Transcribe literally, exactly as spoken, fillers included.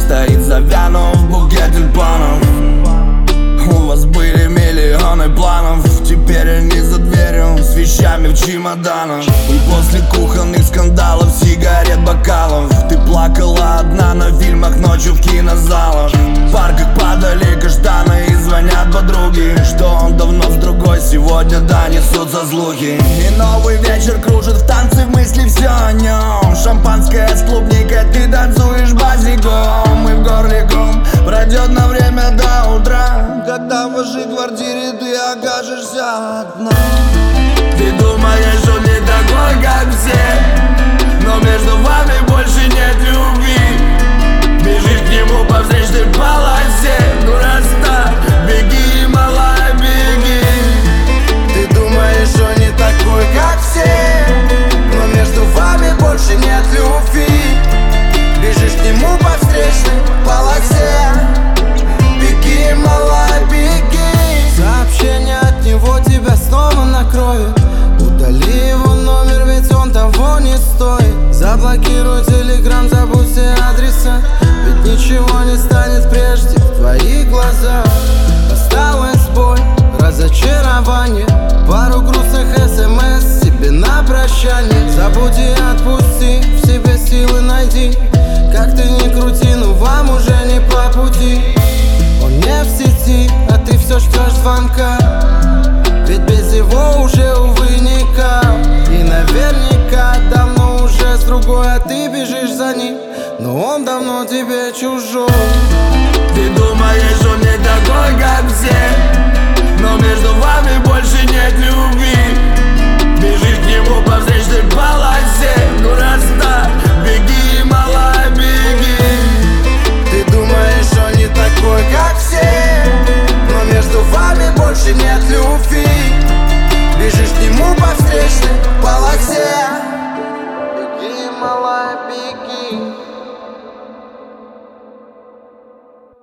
стоит завянув в букете тюльпанов. У вас были миллионы планов, теперь они за дверью с вещами в чемоданах. И после кухонных скандалов, сигарет, бокалов ты плакала одна на фильмах, ночью в кинозалах. В парках падали каштаны и звонят подруги, что он давно с другой, сегодня да, несутся слухи. И новый вечер кружит в танце, в мысли все о нем. Шампанское с клубникой, ты танцуешь босиком. И в горле ком, пройдет на время до утра, когда в вашей квартире ты окажешься одна. Ты думаешь, он не такой, как все, но между вами больше нет любви. Бежишь к нему по встречной полосе, ну раз так, беги, малая, беги. Ты думаешь, он не такой, как все, но между вами больше нет любви. Бежишь к нему по встречной полосе, беги, малая, беги. Сообщение от него тебя снова накроет. Удали его номер, ведь он того не стоит. Заблокируй телеграм, забудь все адреса, ведь ничего не станет прежде в твоих глазах. Осталась боль, разочарование, пару грустных смс себе на прощание. Забудь и отпусти, в себе силы найди. Как ты ни крути, но вам уже не по пути. Он не в сети, а ты все ждешь звонка, ведь без его уже, увы, никак. И наверняка давно уже с другой, а ты бежишь за ним, но он давно тебе чужой. Ты думаешь, он не такой, как все, но между вами больше нет любви. Бежишь к нему по встречной полосе, ну раз так, беги,